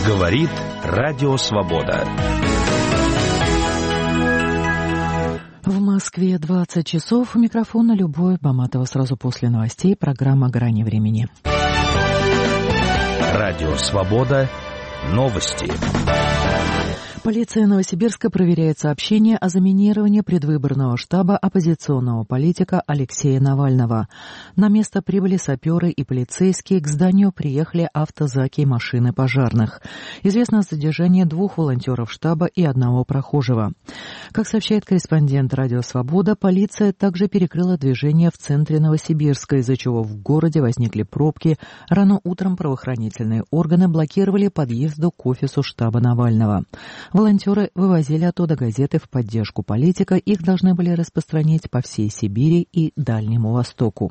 Говорит Радио Свобода. В Москве 20 часов. У микрофона Любовь Баматова. Сразу после новостей программа «Грани времени». Радио Свобода. Новости. Полиция Новосибирска проверяет сообщения о заминировании предвыборного штаба оппозиционного политика Алексея Навального. На место прибыли саперы и полицейские, к зданию приехали автозаки и машины пожарных. Известно о задержании 2 волонтеров штаба и 1 прохожего. Как сообщает корреспондент «Радио Свобода», полиция также перекрыла движение в центре Новосибирска, из-за чего в городе возникли пробки. Рано утром правоохранительные органы блокировали подъезд к офису штаба Навального. Волонтеры вывозили оттуда газеты в поддержку политика. Их должны были распространить по всей Сибири и Дальнему Востоку.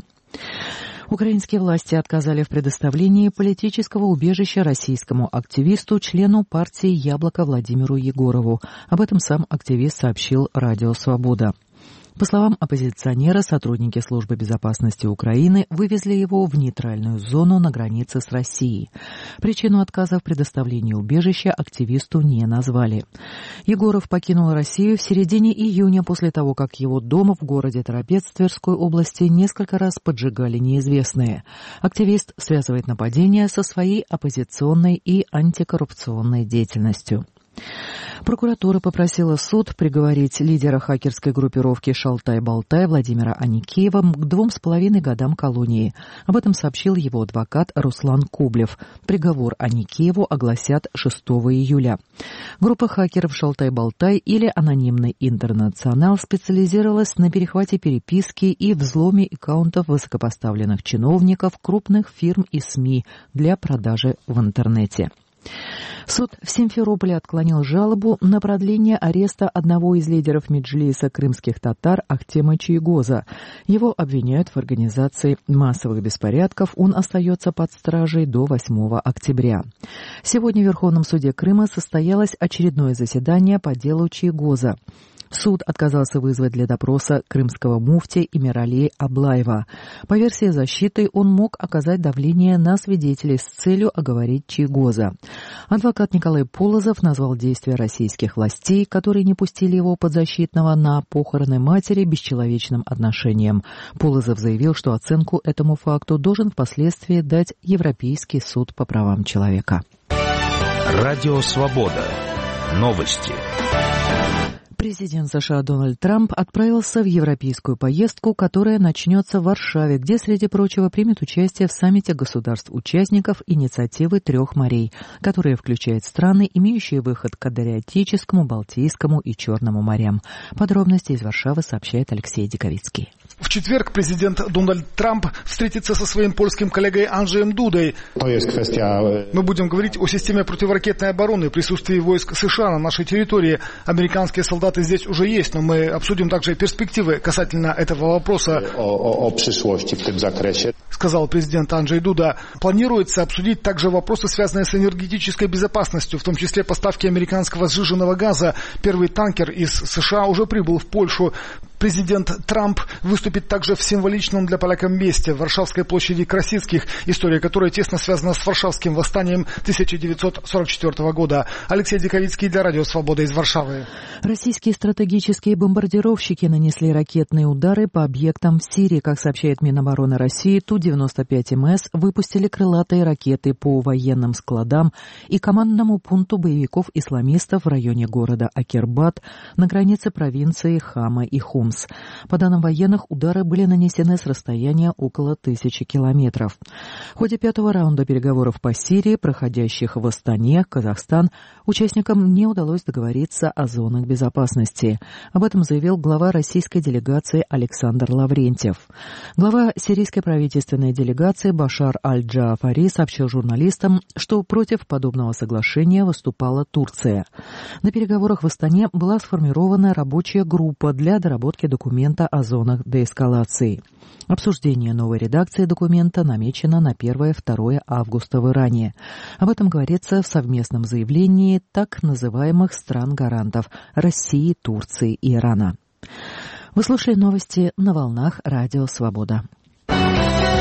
Украинские власти отказали в предоставлении политического убежища российскому активисту, члену партии «Яблоко» Владимиру Егорову. Об этом сам активист сообщил «Радио Свобода». По словам оппозиционера, сотрудники Службы безопасности Украины вывезли его в нейтральную зону на границе с Россией. Причину отказа в предоставлении убежища активисту не назвали. Егоров покинул Россию в середине июня после того, как его дом в городе Торопец Тверской области несколько раз поджигали неизвестные. Активист связывает нападение со своей оппозиционной и антикоррупционной деятельностью. Прокуратура попросила суд приговорить лидера хакерской группировки «Шалтай-Болтай» Владимира Аникеева к 2,5 годам колонии. Об этом сообщил его адвокат Руслан Коблев. Приговор Аникееву огласят 6 июля. Группа хакеров «Шалтай-Болтай» или «Анонимный интернационал» специализировалась на перехвате переписки и взломе аккаунтов высокопоставленных чиновников, крупных фирм и СМИ для продажи в интернете. Суд в Симферополе отклонил жалобу на продление ареста одного из лидеров Меджлиса крымских татар Ахтема Чийгоза. Его обвиняют в организации массовых беспорядков. Он остается под стражей до 8 октября. Сегодня в Верховном суде Крыма состоялось очередное заседание по делу Чийгоза. Суд отказался вызвать для допроса крымского муфти Эмирали Аблаева. По версии защиты, он мог оказать давление на свидетелей с целью оговорить Чийгоза. Адвокат Николай Полозов назвал действия российских властей, которые не пустили его подзащитного на похороны матери, бесчеловечным отношением. Полозов заявил, что оценку этому факту должен впоследствии дать Европейский суд по правам человека. Радио Свобода. Новости. Президент США Дональд Трамп отправился в европейскую поездку, которая начнется в Варшаве, где, среди прочего, примет участие в саммите государств-участников инициативы 3 морей, которая включает страны, имеющие выход к Адриатическому, Балтийскому и Черному морям. Подробности из Варшавы сообщает Алексей Диковицкий. В четверг президент Дональд Трамп встретится со своим польским коллегой Анджеем Дудой. Мы будем говорить о системе противоракетной обороны, присутствии войск США на нашей территории. Американские солдаты здесь уже есть, но мы обсудим также перспективы касательно этого вопроса, сказал президент Анджей Дуда. Планируется обсудить также вопросы, связанные с энергетической безопасностью, в том числе поставки американского сжиженного газа. Первый танкер из США уже прибыл в Польшу. Президент Трамп выступит также в символичном для поляков месте, в Варшавской площади Красицких, история которой тесно связана с Варшавским восстанием 1944 года. Алексей Диковицкий для Радио Свобода из Варшавы. Российские стратегические бомбардировщики нанесли ракетные удары по объектам в Сирии. Как сообщает Минобороны России, Ту-95МС выпустили крылатые ракеты по военным складам и командному пункту боевиков-исламистов в районе города Акербат на границе провинции Хама и Хомс. По данным военных, удары были нанесены с расстояния около 1000 километров. В ходе 5-го раунда переговоров по Сирии, проходящих в Астане, Казахстан, участникам не удалось договориться о зонах безопасности. Об этом заявил глава российской делегации Александр Лаврентьев. Глава сирийской правительственной делегации Башар Аль-Джаафари сообщил журналистам, что против подобного соглашения выступала Турция. На переговорах в Астане была сформирована рабочая группа для доработки документа о зонах деэскалации. Обсуждение новой редакции документа намечено на 1-2 августа в Иране. Об этом говорится в совместном заявлении так называемых стран-гарантов России, Турции и Ирана. Вы слушали новости на волнах Радио Свобода.